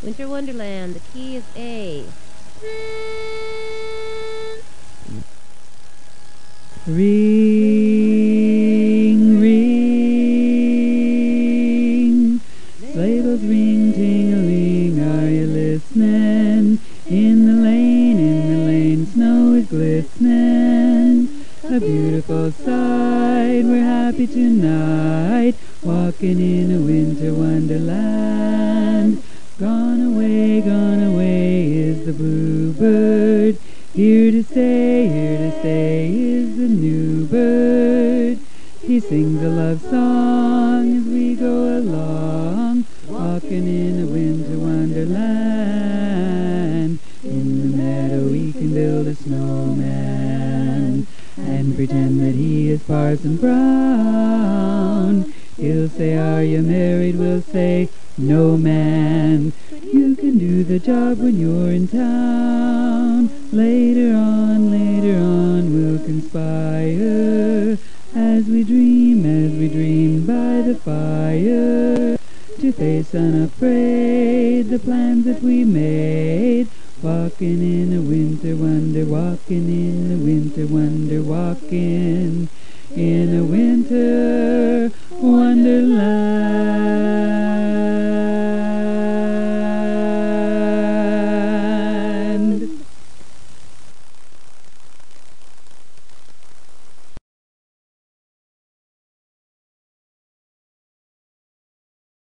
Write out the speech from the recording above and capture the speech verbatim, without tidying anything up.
Winter Wonderland. The key is A. Ring, ring, sleigh bells ring, ting-a-ling, are you listening? In the lane, in the lane, snow is glistening. A beautiful sight, we're happy tonight, walking in a winter wonderland. Gone away, gone away is the bluebird, here to stay, here to stay is the new bird. He sings a love song as we go along, walking in a winter wonderland. In the meadow we can build a snowman and pretend that he is Parson Brown. He'll say, are you married? We'll say, no, man. You can do the job when you're in town. Later on, later on, we'll conspire as we dream, as we dream by the fire, to face unafraid the plans that we made. Walking in a winter wonder, walking in a winter wonder, walking in a winter